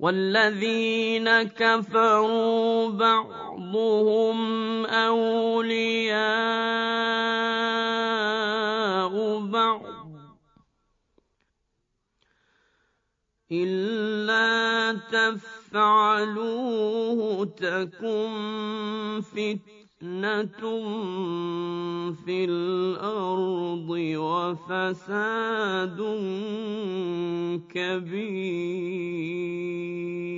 والذين كفروا بعضهم أولياء بعض إلا تفعلوه تكن فتنة في الأرض وفساد كبير.